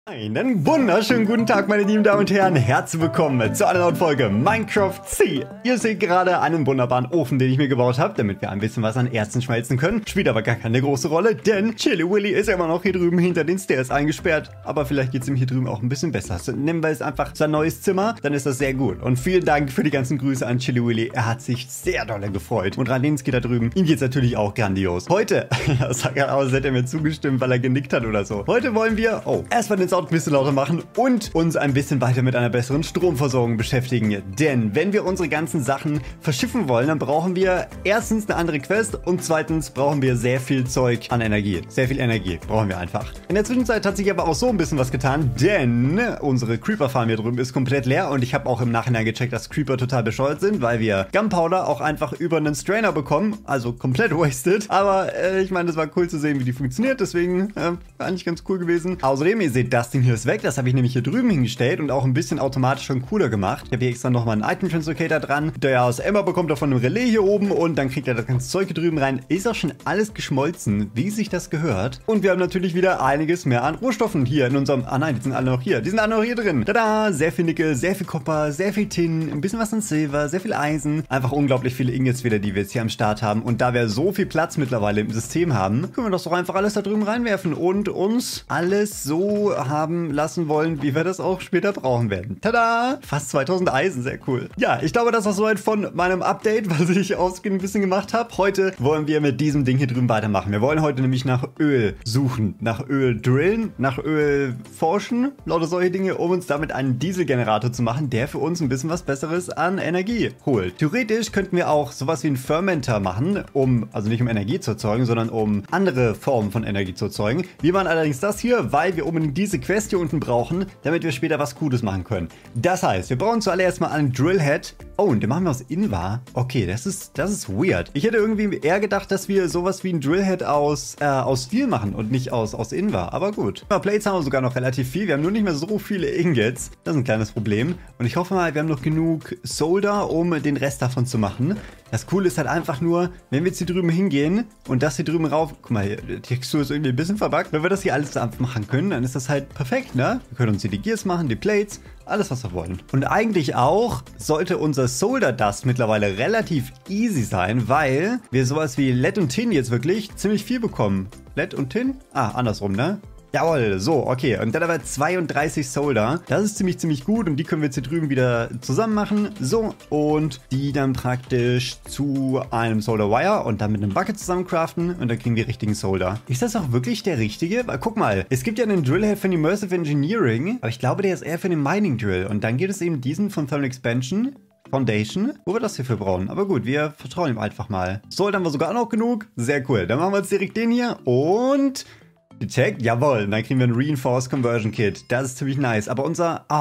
Einen wunderschönen guten Tag, meine lieben Damen und Herren. Herzlich willkommen zu einer neuen Folge Minecraft C. Ihr seht gerade einen wunderbaren Ofen, den ich mir gebaut habe, damit wir ein bisschen was an Erzen schmelzen können. Spielt aber gar keine große Rolle, denn Chili Willy ist immer noch hier drüben hinter den Stairs eingesperrt. Aber vielleicht geht es ihm hier drüben auch ein bisschen besser. So, nehmen wir es einfach sein neues Zimmer, dann ist das sehr gut. Und vielen Dank für die ganzen Grüße an Chili Willy. Er hat sich sehr dolle gefreut. Und Radinski da drüben, ihm geht es natürlich auch grandios. Heute, sag er aus, hätte er mir zugestimmt, weil er genickt hat oder so. Heute wollen wir, erstmal den Sound ein bisschen lauter machen und uns ein bisschen weiter mit einer besseren Stromversorgung beschäftigen. Denn wenn wir unsere ganzen Sachen verschiffen wollen, dann brauchen wir erstens eine andere Quest und zweitens brauchen wir sehr viel Zeug an Energie. Sehr viel Energie brauchen wir einfach. In der Zwischenzeit hat sich aber auch so ein bisschen was getan, denn unsere Creeper-Farm hier drüben ist komplett leer und ich habe auch im Nachhinein gecheckt, dass Creeper total bescheuert sind, weil wir Gunpowder auch einfach über einen Strainer bekommen, also komplett wasted. Aber ich meine, es war cool zu sehen, wie die funktioniert, deswegen eigentlich ganz cool gewesen. Außerdem, ihr seht, das Ding hier ist weg. Das habe ich nämlich hier drüben hingestellt und auch ein bisschen automatisch und cooler gemacht. Ich habe hier extra nochmal einen Item Translocator dran. Der aus Ember bekommt er von einem Relais hier oben und dann kriegt er das ganze Zeug hier drüben rein. Ist auch schon alles geschmolzen, wie sich das gehört. Und wir haben natürlich wieder einiges mehr an Rohstoffen hier in unserem... Ah nein, die sind alle noch hier. Die sind alle noch hier drin. Tada! Sehr viel Nickel, sehr viel Kupfer, sehr viel Tin, ein bisschen was an Silber, sehr viel Eisen. Einfach unglaublich viele Ingots wieder, die wir jetzt hier am Start haben. Und da wir so viel Platz mittlerweile im System haben, können wir das doch einfach alles da drüben reinwerfen und uns alles so haben lassen wollen, wie wir das auch später brauchen werden. Tada! Fast 2000 Eisen, sehr cool. Ja, ich glaube, das war soweit von meinem Update, was ich ausgehend ein bisschen gemacht habe. Heute wollen wir mit diesem Ding hier drüben weitermachen. Wir wollen heute nämlich nach Öl suchen, nach Öl drillen, nach Öl forschen, lauter solche Dinge, um uns damit einen Dieselgenerator zu machen, der für uns ein bisschen was Besseres an Energie holt. Theoretisch könnten wir auch sowas wie einen Fermenter machen, also nicht um Energie zu erzeugen, sondern um andere Formen von Energie zu erzeugen. Wir machen allerdings das hier, weil wir unbedingt diese Quest hier unten brauchen, damit wir später was Cooles machen können. Das heißt, wir brauchen zuallererst mal einen Drillhead. Oh, und den machen wir aus Invar. Okay, das ist weird. Ich hätte irgendwie eher gedacht, dass wir sowas wie ein Drillhead aus Steel machen und nicht aus Invar. Aber gut. Plates haben wir sogar noch relativ viel. Wir haben nur nicht mehr so viele Ingots. Das ist ein kleines Problem. Und ich hoffe mal, wir haben noch genug Solder, um den Rest davon zu machen. Das Coole ist halt einfach nur, wenn wir jetzt hier drüben hingehen und das hier drüben rauf... Guck mal, die Textur ist irgendwie ein bisschen verbuggt. Wenn wir das hier alles machen können, dann ist das halt perfekt, ne? Wir können uns hier die Gears machen, die Plates, alles was wir wollen. Und eigentlich auch sollte unser Solder Dust mittlerweile relativ easy sein, weil wir sowas wie Lead und Tin jetzt wirklich ziemlich viel bekommen. Lead und Tin? Ah, andersrum, ne? Jawohl, so, okay. Und dann aber 32 Solder. Das ist ziemlich gut und die können wir jetzt hier drüben wieder zusammen machen. So, und die dann praktisch zu einem Solder Wire und dann mit einem Bucket zusammen craften und dann kriegen wir richtigen Solder. Ist das auch wirklich der richtige? Weil, guck mal, es gibt ja einen Drillhead von Immersive Engineering, aber ich glaube, der ist eher für den Mining Drill. Und dann gibt es eben diesen von Thermal Expansion Foundation, wo wir das hierfür brauchen. Aber gut, wir vertrauen ihm einfach mal. Solder haben wir sogar auch noch genug. Sehr cool. Dann machen wir jetzt direkt den hier und... Detect? Jawohl, dann kriegen wir ein Reinforced Conversion Kit. Das ist ziemlich nice. Aber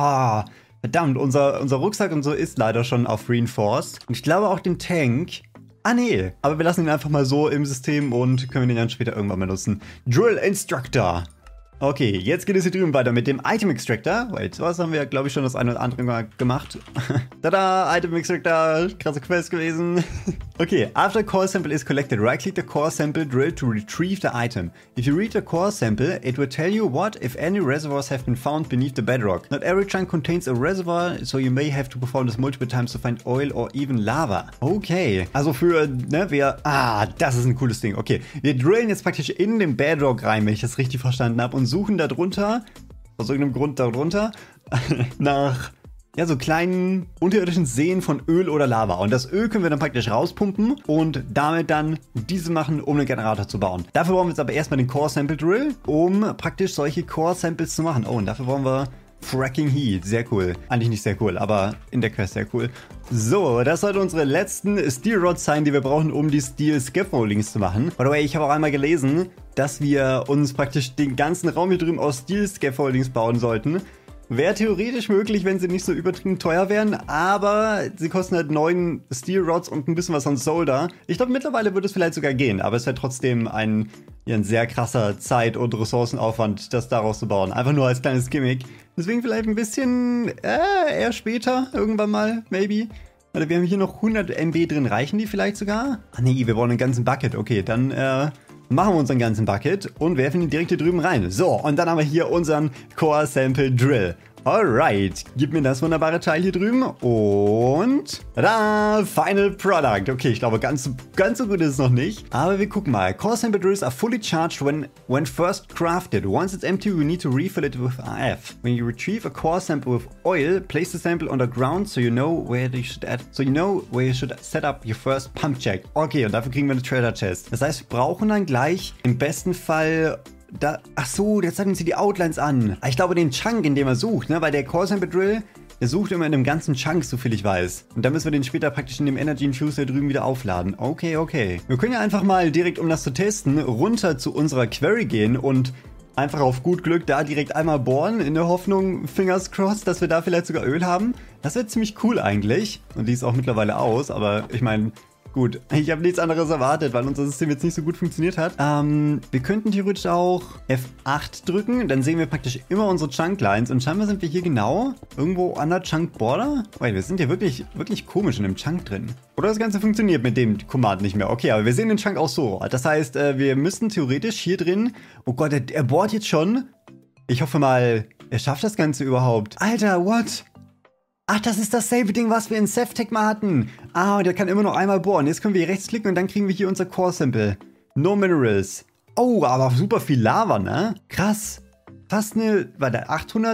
verdammt, unser Rucksack und so ist leider schon auf Reinforced. Und ich glaube auch den Tank. Ah, nee. Aber wir lassen ihn einfach mal so im System und können den dann später irgendwann benutzen. Drill Instructor. Okay, jetzt geht es hier drüben weiter mit dem Item Extractor. Wait, was haben wir, glaube ich, schon das eine oder andere mal gemacht. Tada, Item Extractor, krasse Quest gewesen. Okay, after core sample is collected, right-click the core sample drill to retrieve the item. If you read the core sample, it will tell you what, if any, reservoirs have been found beneath the bedrock. Not every chunk contains a reservoir, so you may have to perform this multiple times to find oil or even lava. Okay, also das ist ein cooles Ding. Okay, wir drillen jetzt praktisch in den Bedrock rein, wenn ich das richtig verstanden habe, und suchen darunter, aus irgendeinem Grund darunter, nach so kleinen unterirdischen Seen von Öl oder Lava. Und das Öl können wir dann praktisch rauspumpen und damit dann diese machen, um einen Generator zu bauen. Dafür brauchen wir jetzt aber erstmal den Core Sample Drill, um praktisch solche Core Samples zu machen. Oh, und dafür brauchen wir Fracking Heat. Sehr cool. Eigentlich nicht sehr cool, aber in der Quest sehr cool. So, das sollte unsere letzten Steel Rods sein, die wir brauchen, um die Steel Scaffoldings zu machen. By the way, ich habe auch einmal gelesen, dass wir uns praktisch den ganzen Raum hier drüben aus Steel Scaffoldings bauen sollten. Wäre theoretisch möglich, wenn sie nicht so übertrieben teuer wären, aber sie kosten halt 9 Steel Rods und ein bisschen was an Solder. Ich glaube, mittlerweile würde es vielleicht sogar gehen, aber es wäre trotzdem ein sehr krasser Zeit- und Ressourcenaufwand, das daraus zu bauen. Einfach nur als kleines Gimmick. Deswegen vielleicht ein bisschen eher später, irgendwann mal, maybe. Warte, wir haben hier noch 100 MB drin. Reichen die vielleicht sogar? Ah nee, wir brauchen einen ganzen Bucket. Okay, dann machen wir unseren ganzen Bucket und werfen ihn direkt hier drüben rein. So, und dann haben wir hier unseren Core Sample Drill. Alright, gib mir das wunderbare Teil hier drüben und tada, Final Product. Okay, ich glaube, ganz so gut ist es noch nicht. Aber wir gucken mal. Core Sample Drills are fully charged when first crafted. Once it's empty, we need to refill it with RF. When you retrieve a core sample with oil, place the sample underground so you know where you should set up your first pump check. Okay, und dafür kriegen wir eine Treasure Chest. Das heißt, wir brauchen dann gleich im besten Fall ach so, jetzt zeigen sie die Outlines an. Ich glaube, den Chunk, in dem er sucht, ne? Weil der Core Sample Drill, der sucht immer in einem ganzen Chunk, so viel ich weiß. Und dann müssen wir den später praktisch in dem Energy Infuser drüben wieder aufladen. Okay. Wir können ja einfach mal direkt, um das zu testen, runter zu unserer Quarry gehen und einfach auf gut Glück da direkt einmal bohren, in der Hoffnung, fingers crossed, dass wir da vielleicht sogar Öl haben. Das wäre ziemlich cool eigentlich. Und die ist auch mittlerweile aus, aber ich meine, gut, ich habe nichts anderes erwartet, weil unser System jetzt nicht so gut funktioniert hat. Wir könnten theoretisch auch F8 drücken, dann sehen wir praktisch immer unsere Chunklines und scheinbar sind wir hier genau irgendwo an der Chunk Border. Wait, wir sind hier wirklich komisch in dem Chunk drin. Oder das Ganze funktioniert mit dem Command nicht mehr. Okay, aber wir sehen den Chunk auch so. Das heißt, wir müssten theoretisch hier drin... Oh Gott, er bohrt jetzt schon. Ich hoffe mal, er schafft das Ganze überhaupt. Alter, what? Ach, das ist dasselbe Ding, was wir in Seftech mal hatten. Ah, und der kann immer noch einmal bohren. Jetzt können wir hier rechts klicken und dann kriegen wir hier unser Core Sample. No Minerals. Oh, aber super viel Lava, ne? Krass. Fast eine, war der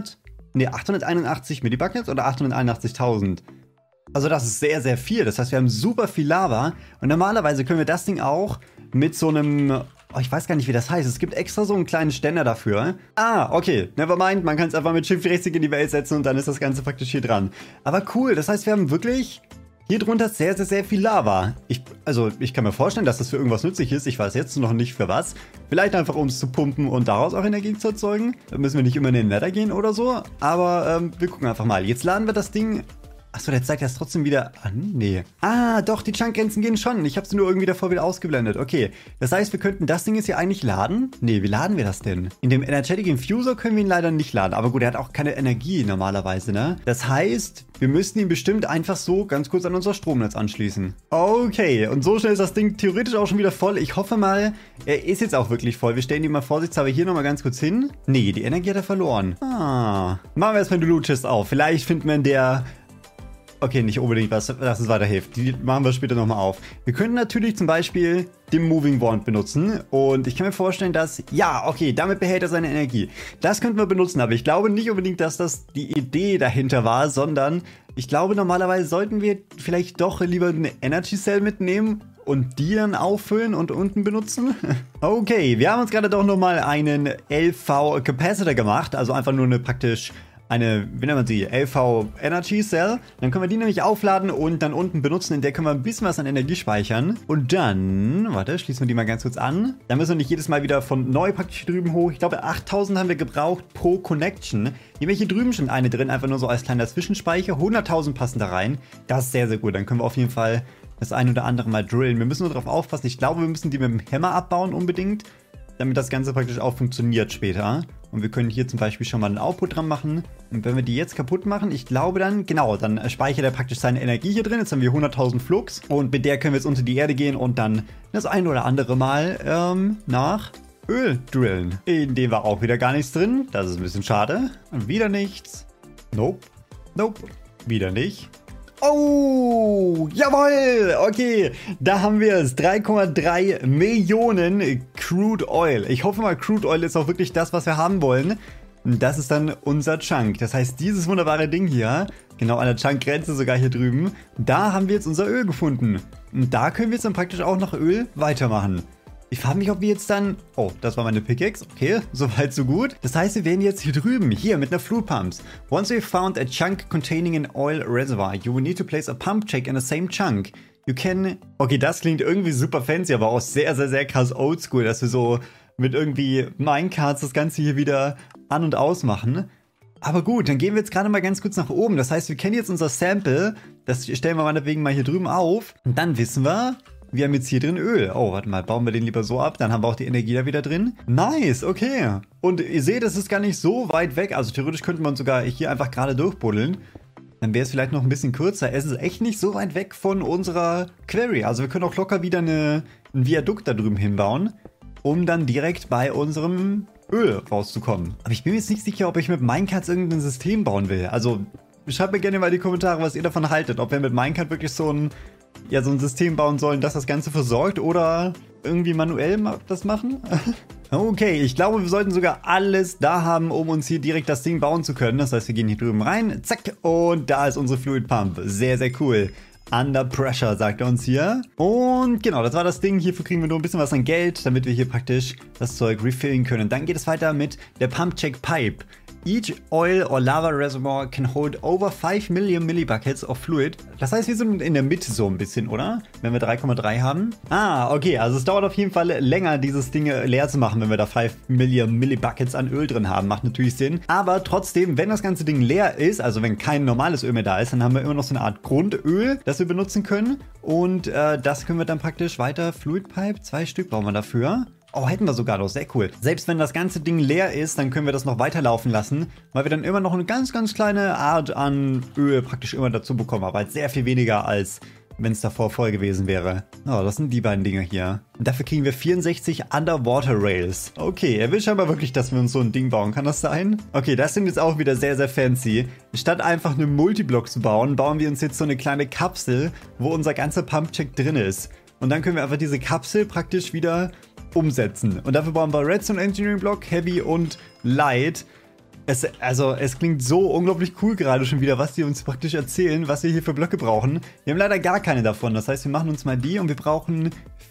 881 Millibuckets oder 881.000? Also das ist sehr, sehr viel. Das heißt, wir haben super viel Lava. Und normalerweise können wir das Ding auch mit so einem... Oh, ich weiß gar nicht, wie das heißt. Es gibt extra so einen kleinen Ständer dafür. Ah, okay. Nevermind. Man kann es einfach mit Shift rechtsklick in die Welt setzen und dann ist das Ganze praktisch hier dran. Aber cool. Das heißt, wir haben wirklich hier drunter sehr, sehr, sehr viel Lava. Ich kann mir vorstellen, dass das für irgendwas nützlich ist. Ich weiß jetzt noch nicht für was. Vielleicht einfach, um es zu pumpen und daraus auch Energie zu erzeugen. Da müssen wir nicht immer in den Nether gehen oder so. Aber wir gucken einfach mal. Jetzt laden wir das Ding... Achso, der zeigt das trotzdem wieder an? Nee. Ah, doch, die Chunk-Grenzen gehen schon. Ich habe sie nur irgendwie davor wieder ausgeblendet. Okay, das heißt, wir könnten das Ding jetzt hier eigentlich laden? Nee, wie laden wir das denn? In dem Energetic Infuser können wir ihn leider nicht laden. Aber gut, er hat auch keine Energie normalerweise, ne? Das heißt, wir müssten ihn bestimmt einfach so ganz kurz an unser Stromnetz anschließen. Okay, und so schnell ist das Ding theoretisch auch schon wieder voll. Ich hoffe mal, er ist jetzt auch wirklich voll. Wir stellen ihn mal vorsichtshalber hier nochmal ganz kurz hin. Nee, die Energie hat er verloren. Ah. Machen wir erstmal die Loot-Chest auf. Vielleicht finden wir in der... Okay, nicht unbedingt was, das uns weiterhilft. Die machen wir später nochmal auf. Wir können natürlich zum Beispiel den Moving Wand benutzen. Und ich kann mir vorstellen, dass... Ja, okay, damit behält er seine Energie. Das könnten wir benutzen, aber ich glaube nicht unbedingt, dass das die Idee dahinter war, sondern ich glaube, normalerweise sollten wir vielleicht doch lieber eine Energy Cell mitnehmen und die dann auffüllen und unten benutzen. Okay, wir haben uns gerade doch nochmal einen LV Capacitor gemacht. Also einfach nur eine praktisch... wie nennt man sie? LV Energy Cell. Dann können wir die nämlich aufladen und dann unten benutzen. In der können wir ein bisschen was an Energie speichern. Und dann, warte, schließen wir die mal ganz kurz an. Dann müssen wir nicht jedes Mal wieder von neu praktisch hier drüben hoch. Ich glaube, 8000 haben wir gebraucht pro Connection. Hier haben wir hier drüben schon eine drin, einfach nur so als kleiner Zwischenspeicher. 100.000 passen da rein. Das ist sehr, sehr gut. Dann können wir auf jeden Fall das ein oder andere mal drillen. Wir müssen nur darauf aufpassen. Ich glaube, wir müssen die mit dem Hammer abbauen unbedingt, damit das Ganze praktisch auch funktioniert später. Und wir können hier zum Beispiel schon mal einen Output dran machen. Und wenn wir die jetzt kaputt machen, ich glaube dann, genau, dann speichert er praktisch seine Energie hier drin. Jetzt haben wir 100.000 Flux. Und mit der können wir jetzt unter die Erde gehen und dann das ein oder andere Mal nach Öl drillen. In dem war auch wieder gar nichts drin. Das ist ein bisschen schade. Und wieder nichts. Nope. Nope. Wieder nicht. Oh, jawohl, okay, da haben wir es, 3,3 Millionen Crude Oil. Ich hoffe mal, Crude Oil ist auch wirklich das, was wir haben wollen. Das ist dann unser Chunk. Das heißt, dieses wunderbare Ding hier, genau an der Chunk-Grenze sogar hier drüben, da haben wir jetzt unser Öl gefunden. Und da können wir jetzt dann praktisch auch nach Öl weitermachen. Ich frage mich, ob wir jetzt dann... Oh, das war meine Pickaxe. Okay, soweit so gut. Das heißt, wir werden jetzt hier drüben, hier mit einer Fluid Pumps. Once you've found a chunk containing an oil reservoir, you will need to place a pump check in the same chunk. You can... Okay, das klingt irgendwie super fancy, aber auch sehr, sehr, sehr krass oldschool, dass wir so mit irgendwie Minecarts das Ganze hier wieder an- und ausmachen. Aber gut, dann gehen wir jetzt gerade mal ganz kurz nach oben. Das heißt, wir kennen jetzt unser Sample. Das stellen wir meinetwegen mal hier drüben auf. Und dann wissen wir... Wir haben jetzt hier drin Öl. Oh, warte mal, bauen wir den lieber so ab. Dann haben wir auch die Energie da wieder drin. Nice, okay. Und ihr seht, das ist gar nicht so weit weg. Also theoretisch könnte man sogar hier einfach gerade durchbuddeln. Dann wäre es vielleicht noch ein bisschen kürzer. Es ist echt nicht so weit weg von unserer Quarry. Also wir können auch locker wieder ein Viadukt da drüben hinbauen. um dann direkt bei unserem Öl rauszukommen. Aber ich bin mir jetzt nicht sicher, ob ich mit Minecarts irgendein System bauen will. Also schreibt mir gerne mal in die Kommentare, was ihr davon haltet. Ob wir mit Minecart wirklich so ein System bauen sollen, das das Ganze versorgt oder irgendwie manuell das machen. Okay, ich glaube, wir sollten sogar alles da haben, um uns hier direkt das Ding bauen zu können. Das heißt, wir gehen hier drüben rein, zack, und da ist unsere Fluid Pump. Sehr, sehr cool. Under Pressure, sagt er uns hier. Und genau, das war das Ding. Hierfür kriegen wir nur ein bisschen was an Geld, damit wir hier praktisch das Zeug refillen können. Dann geht es weiter mit der Pump Check Pipe. Each oil or lava reservoir can hold over 5 Million Millibuckets of fluid. Das heißt, wir sind in der Mitte so ein bisschen, oder? Wenn wir 3,3 haben. Ah, okay, also es dauert auf jeden Fall länger, dieses Ding leer zu machen, wenn wir da 5 Million Millibuckets an Öl drin haben. Macht natürlich Sinn. Aber trotzdem, wenn das ganze Ding leer ist, also wenn kein normales Öl mehr da ist, dann haben wir immer noch so eine Art Grundöl, das wir benutzen können. Und das können wir dann praktisch weiter. Fluid Pipe, 2 Stück brauchen wir dafür. Oh, hätten wir sogar noch. Sehr cool. Selbst wenn das ganze Ding leer ist, dann können wir das noch weiterlaufen lassen, weil wir dann immer noch eine ganz, ganz kleine Art an Öl praktisch immer dazu bekommen. Aber halt sehr viel weniger, als wenn es davor voll gewesen wäre. Oh, das sind die beiden Dinger hier. Und dafür kriegen wir 64 Underwater Rails. Okay, er will scheinbar wirklich, dass wir uns so ein Ding bauen. Kann das sein? Okay, das sind jetzt auch wieder sehr, sehr fancy. Statt einfach einen Multiblock zu bauen, bauen wir uns jetzt so eine kleine Kapsel, wo unser ganzer Pump-Check drin ist. Und dann können wir einfach diese Kapsel praktisch wieder umsetzen. Und dafür brauchen wir Redstone Engineering Block, Heavy und Light. Es klingt so unglaublich cool gerade schon wieder, was die uns praktisch erzählen, was wir hier für Blöcke brauchen. Wir haben leider gar keine davon. Das heißt, wir machen uns mal die und wir brauchen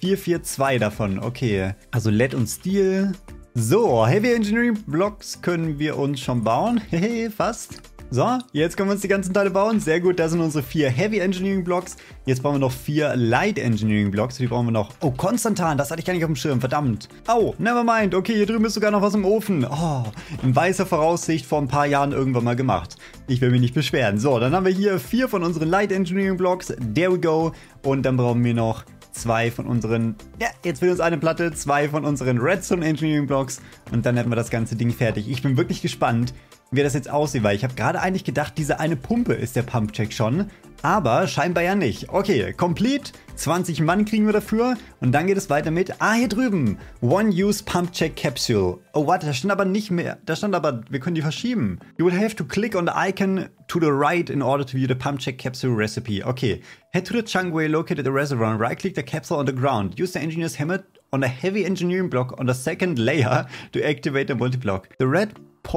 442 davon. Okay, also LED und Steel. So, Heavy Engineering Blocks können wir uns schon bauen. Hehe, fast. So, jetzt können wir uns die ganzen Teile bauen. Sehr gut, da sind unsere 4 Heavy Engineering Blocks. Jetzt brauchen wir noch 4 Light Engineering Blocks. Die brauchen wir noch. Oh, Konstantan, das hatte ich gar nicht auf dem Schirm, verdammt. Oh, nevermind. Okay, hier drüben ist sogar noch was im Ofen. Oh, in weißer Voraussicht vor ein paar Jahren irgendwann mal gemacht. Ich will mich nicht beschweren. So, dann haben wir hier 4 von unseren Light Engineering Blocks. There we go. Und dann brauchen wir noch 2 von unseren, ja, jetzt fehlt uns eine Platte, 2 von unseren Redstone Engineering Blocks und dann hätten wir das ganze Ding fertig. Ich bin wirklich gespannt, wie das jetzt aussieht, weil ich habe gerade eigentlich gedacht, diese eine Pumpe ist der Pump-Check schon, aber scheinbar ja nicht. Okay, complete, 20 Mann kriegen wir dafür und dann geht es weiter mit, hier drüben, One-Use Pump-Check Capsule. Oh, warte, da stand aber nicht mehr, da stand aber, wir können die verschieben. You will have to click on the icon to the right in order to view the Pump-Check Capsule recipe. Okay, head to the chunk where you located the reservoir and right-click the capsule on the ground. Use the engineer's hammer on the heavy engineering block on the second layer to activate the multi-block. The red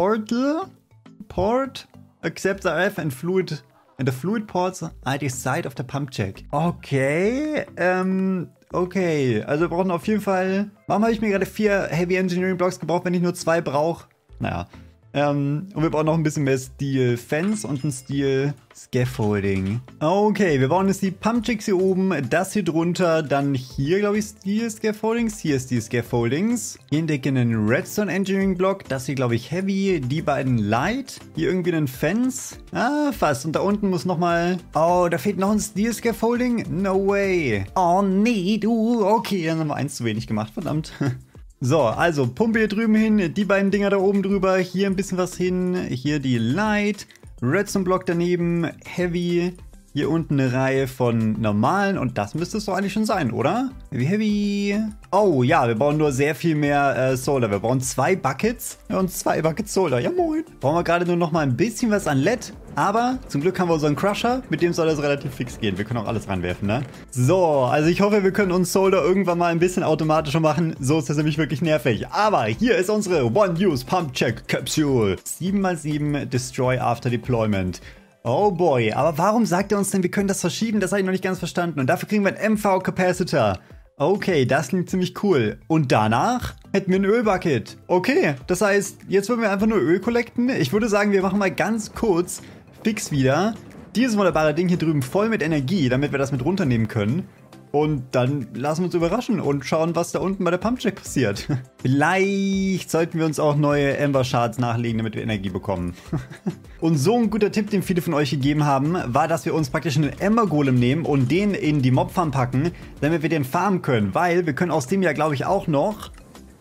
port accepts RF and fluid. And the fluid ports are at the side of the pump check. Okay, okay. Also wir brauchen auf jeden Fall... Warum habe ich mir gerade 4 Heavy Engineering Blocks gebraucht, wenn ich nur 2 brauche? Naja. Und wir brauchen noch ein bisschen mehr Steel Fence und ein Steel Scaffolding. Okay, wir bauen jetzt die Pump-Checks hier oben, das hier drunter, dann hier, glaube ich, Steel Scaffoldings, hier Steel Scaffoldings. Hier entdecke einen Redstone Engineering Block, das hier, glaube ich, Heavy, die beiden Light. Hier irgendwie einen Fence. Fast. Und da unten muss nochmal... Oh, da fehlt noch ein Steel Scaffolding? No way. Oh, nee, du. Okay, dann haben wir 1 zu wenig gemacht, verdammt. So, also Pumpe hier drüben hin, die beiden Dinger da oben drüber, hier ein bisschen was hin, hier die Light, Redstone Block daneben, Heavy, hier unten eine Reihe von normalen und das müsste es doch eigentlich schon sein, oder? Heavy. Oh ja, wir brauchen nur sehr viel mehr Solder. Wir brauchen 2 Buckets und 2 Buckets Solder. Ja moin. Brauchen wir gerade nur noch mal ein bisschen was an LED. Aber zum Glück haben wir unseren Crusher, mit dem soll das relativ fix gehen. Wir können auch alles reinwerfen, ne? So, also ich hoffe, wir können uns Solder irgendwann mal ein bisschen automatischer machen. So ist das nämlich wirklich nervig. Aber hier ist unsere One-Use Pump-Check Capsule. 7x7 Destroy After Deployment. Oh boy, aber warum sagt er uns denn, wir können das verschieben? Das habe ich noch nicht ganz verstanden. Und dafür kriegen wir einen MV-Capacitor. Okay, das klingt ziemlich cool. Und danach hätten wir ein Ölbucket. Okay, das heißt, jetzt würden wir einfach nur Öl collecten. Ich würde sagen, wir machen mal ganz kurz fix wieder dieses wunderbare Ding hier drüben voll mit Energie, damit wir das mit runternehmen können. Und dann lassen wir uns überraschen und schauen, was da unten bei der Pump-Check passiert. Vielleicht sollten wir uns auch neue Ember-Shards nachlegen, damit wir Energie bekommen. Und so ein guter Tipp, den viele von euch gegeben haben, war, dass wir uns praktisch einen Ember-Golem nehmen und den in die Mob-Farm packen, damit wir den farmen können. Weil wir können aus dem ja, glaube ich, auch noch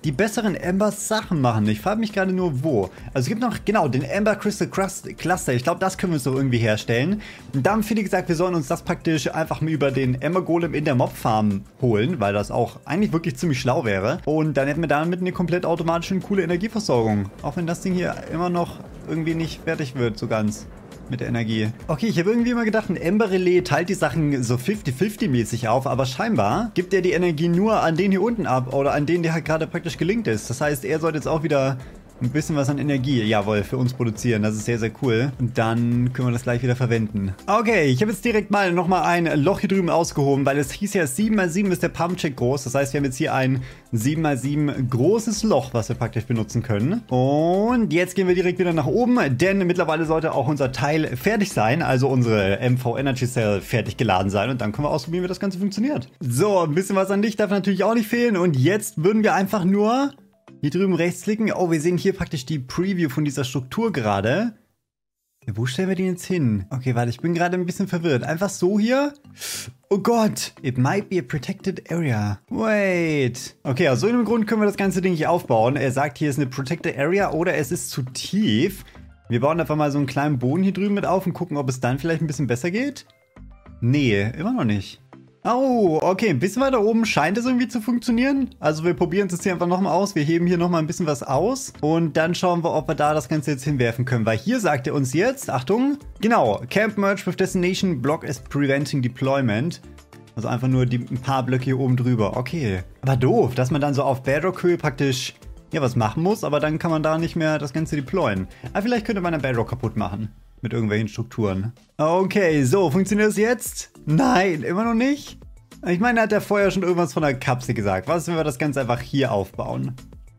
die besseren Ember-Sachen machen. Ich frage mich gerade nur, wo. Also es gibt noch, genau, den Ember Crystal Cluster. Ich glaube, das können wir uns so irgendwie herstellen. Und dann haben viele gesagt, wir sollen uns das praktisch einfach mal über den Ember Golem in der Mob-Farm holen, weil das auch eigentlich wirklich ziemlich schlau wäre. Und dann hätten wir damit eine komplett automatische und coole Energieversorgung. Auch wenn das Ding hier immer noch irgendwie nicht fertig wird, so ganz. Mit der Energie. Okay, ich habe irgendwie immer gedacht, ein Ember Relais teilt die Sachen so 50-50 mäßig auf, aber scheinbar gibt er die Energie nur an den hier unten ab oder an den, der halt gerade praktisch gelinkt ist. Das heißt, er sollte jetzt auch wieder ein bisschen was an Energie, jawohl, für uns produzieren. Das ist sehr, sehr cool. Und dann können wir das gleich wieder verwenden. Okay, ich habe jetzt direkt mal nochmal ein Loch hier drüben ausgehoben, weil es hieß ja 7x7 ist der Pumpcheck groß. Das heißt, wir haben jetzt hier ein 7x7 großes Loch, was wir praktisch benutzen können. Und jetzt gehen wir direkt wieder nach oben, denn mittlerweile sollte auch unser Teil fertig sein, also unsere MV Energy Cell fertig geladen sein. Und dann können wir ausprobieren, wie das Ganze funktioniert. So, ein bisschen was an Licht darf natürlich auch nicht fehlen. Und jetzt würden wir einfach nur hier drüben rechts klicken. Oh, wir sehen hier praktisch die Preview von dieser Struktur gerade. Wo stellen wir den jetzt hin? Okay, warte, ich bin gerade ein bisschen verwirrt. Einfach so hier? Oh Gott. It might be a protected area. Wait. Okay, aus so einem Grund können wir das ganze Ding hier aufbauen. Er sagt, hier ist eine protected area oder es ist zu tief. Wir bauen einfach mal so einen kleinen Boden hier drüben mit auf und gucken, ob es dann vielleicht ein bisschen besser geht. Nee, immer noch nicht. Oh, okay, ein bisschen weiter oben scheint es irgendwie zu funktionieren. Also wir probieren es jetzt hier einfach nochmal aus. Wir heben hier nochmal ein bisschen was aus. Und dann schauen wir, ob wir da das Ganze jetzt hinwerfen können. Weil hier sagt er uns jetzt, Achtung, genau, Camp Merge with Destination Block is preventing deployment. Also einfach nur ein paar Blöcke hier oben drüber. Okay, aber doof, dass man dann so auf Bedrock-Höhe praktisch ja was machen muss. Aber dann kann man da nicht mehr das Ganze deployen. Aber vielleicht könnte man einen Bedrock kaputt machen. Mit irgendwelchen Strukturen. Okay, so, funktioniert das jetzt? Nein, immer noch nicht? Ich meine, er hat ja vorher schon irgendwas von der Kapsel gesagt. Was, wenn wir das Ganze einfach hier aufbauen?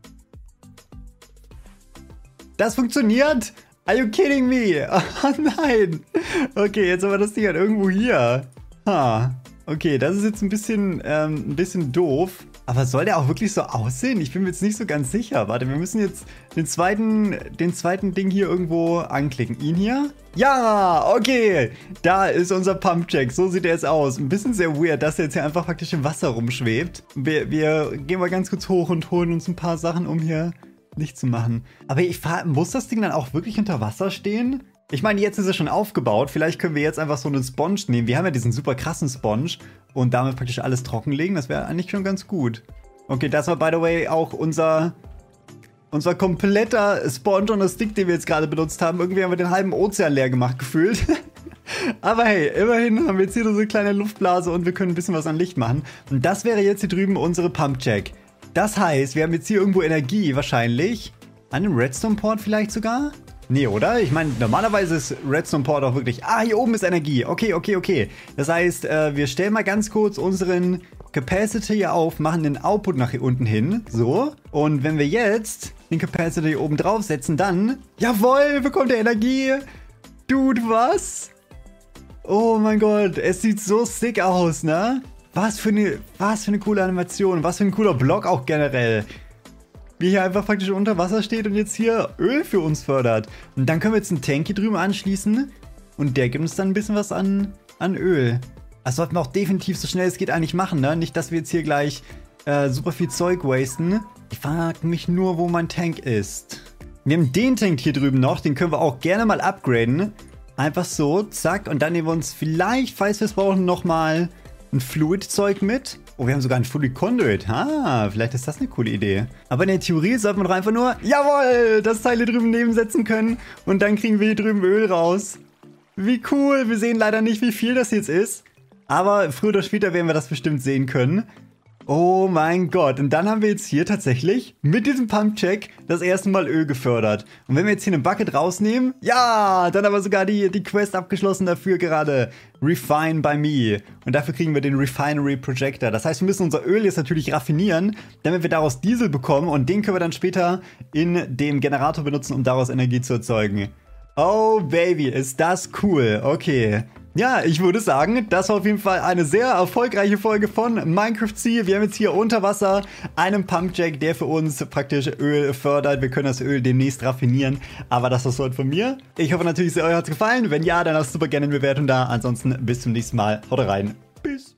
Das funktioniert? Are you kidding me? Oh nein. Okay, jetzt haben wir das Ding halt irgendwo hier. Okay, das ist jetzt ein bisschen doof. Aber soll der auch wirklich so aussehen? Ich bin mir jetzt nicht so ganz sicher. Warte, wir müssen jetzt den zweiten Ding hier irgendwo anklicken. Ihn hier? Ja, okay. Da ist unser Pumpcheck. So sieht er jetzt aus. Ein bisschen sehr weird, dass er jetzt hier einfach praktisch im Wasser rumschwebt. Wir gehen mal ganz kurz hoch und holen uns ein paar Sachen, um hier Licht zu machen. Aber muss das Ding dann auch wirklich unter Wasser stehen? Ich meine, jetzt ist er schon aufgebaut. Vielleicht können wir jetzt einfach so einen Sponge nehmen. Wir haben ja diesen super krassen Sponge und damit praktisch alles trockenlegen. Das wäre eigentlich schon ganz gut. Okay, das war by the way auch unser kompletter Sponge und das Stick, den wir jetzt gerade benutzt haben. Irgendwie haben wir den halben Ozean leer gemacht gefühlt. Aber hey, immerhin haben wir jetzt hier so eine kleine Luftblase und wir können ein bisschen was an Licht machen. Und das wäre jetzt hier drüben unsere Pumpcheck. Das heißt, wir haben jetzt hier irgendwo Energie wahrscheinlich. An dem Redstone-Port vielleicht sogar? Nee, oder? Ich meine, normalerweise ist Redstone Port auch wirklich... Ah, hier oben ist Energie. Okay. Das heißt, wir stellen mal ganz kurz unseren Capacitor hier auf, machen den Output nach hier unten hin. So. Und wenn wir jetzt den Capacitor hier oben draufsetzen, dann... Jawohl, bekommt er Energie. Dude, was? Oh mein Gott, es sieht so sick aus, ne? Was für eine coole Animation. Was für ein cooler Block auch generell. Wie hier einfach praktisch unter Wasser steht und jetzt hier Öl für uns fördert. Und dann können wir jetzt einen Tank hier drüben anschließen und der gibt uns dann ein bisschen was an Öl. Das sollten wir auch definitiv so schnell es geht eigentlich machen, ne? Nicht, dass wir jetzt hier gleich super viel Zeug wasten. Ich frage mich nur, wo mein Tank ist. Wir haben den Tank hier drüben noch, den können wir auch gerne mal upgraden. Einfach so, zack. Und dann nehmen wir uns vielleicht, falls wir es brauchen, nochmal ein Fluid-Zeug mit. Oh, wir haben sogar ein Fluid Conduit. Vielleicht ist das eine coole Idee. Aber in der Theorie sollte man doch einfach nur, jawohl, das Teil hier drüben nebensetzen können. Und dann kriegen wir hier drüben Öl raus. Wie cool. Wir sehen leider nicht, wie viel das jetzt ist. Aber früher oder später werden wir das bestimmt sehen können. Oh mein Gott. Und dann haben wir jetzt hier tatsächlich mit diesem Pumpcheck das erste Mal Öl gefördert. Und wenn wir jetzt hier eine Bucket rausnehmen, ja, dann haben wir sogar die Quest abgeschlossen dafür gerade. Refine by me. Und dafür kriegen wir den Refinery Projector. Das heißt, wir müssen unser Öl jetzt natürlich raffinieren, damit wir daraus Diesel bekommen. Und den können wir dann später in dem Generator benutzen, um daraus Energie zu erzeugen. Oh Baby, ist das cool. Okay. Ja, ich würde sagen, das war auf jeden Fall eine sehr erfolgreiche Folge von Minecraft Sea. Wir haben jetzt hier unter Wasser einen Pumpjack, der für uns praktisch Öl fördert. Wir können das Öl demnächst raffinieren. Aber das war's heute von mir. Ich hoffe natürlich, euch hat's gefallen. Wenn ja, dann lasst super gerne eine Bewertung da. Ansonsten bis zum nächsten Mal. Haut rein. Peace.